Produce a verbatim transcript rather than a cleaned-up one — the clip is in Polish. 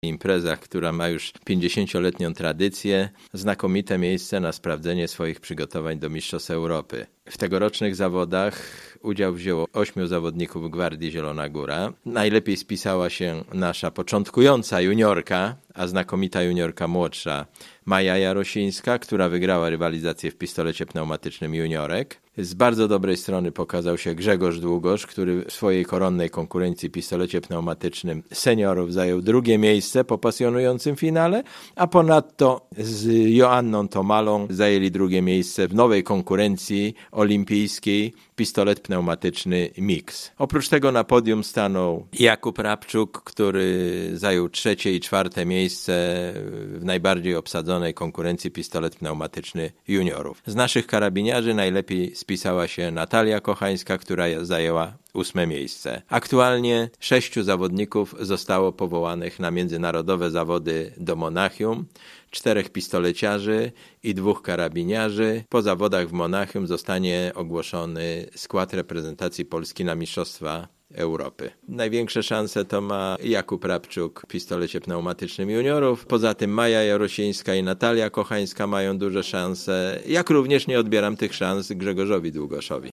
imprezach, która ma już pięćdziesięcioletnią tradycję, znakomite miejsce na sprawdzenie swoich przygotowań do Mistrzostw Europy. W tegorocznych zawodach udział wzięło ośmiu zawodników Gwardii Zielona Góra. Najlepiej spisała się nasza początkująca juniorka, a znakomita juniorka młodsza Maja Jarosińska, która wygrała rywalizację w pistolecie pneumatycznym juniorek. Z bardzo dobrej strony pokazał się Grzegorz Długosz, który w swojej koronnej konkurencji w pistolecie pneumatycznym seniorów zajął drugie miejsce po pasjonującym finale, a ponadto z Joanną Tomalą zajęli drugie miejsce w nowej konkurencji olimpijskiej pistolet pneumatyczny mix. Oprócz tego na podium stanął Jakub Rabczuk, który zajął trzecie i czwarte miejsce w najbardziej obsadzonej konkurencji pistolet pneumatyczny juniorów. Z naszych karabiniarzy najlepiej spisała się Natalia Kochańska, która zajęła ósme miejsce. Aktualnie sześciu zawodników zostało powołanych na międzynarodowe zawody do Monachium, czterech pistoleciarzy i dwóch karabiniarzy. Po zawodach w Monachium zostanie ogłoszony skład reprezentacji Polski na Mistrzostwa Europy. Największe szanse to ma Jakub Rabczuk w pistolecie pneumatycznym juniorów. Poza tym Maja Jarosińska i Natalia Kochańska mają duże szanse, jak również nie odbieram tych szans Grzegorzowi Długoszowi.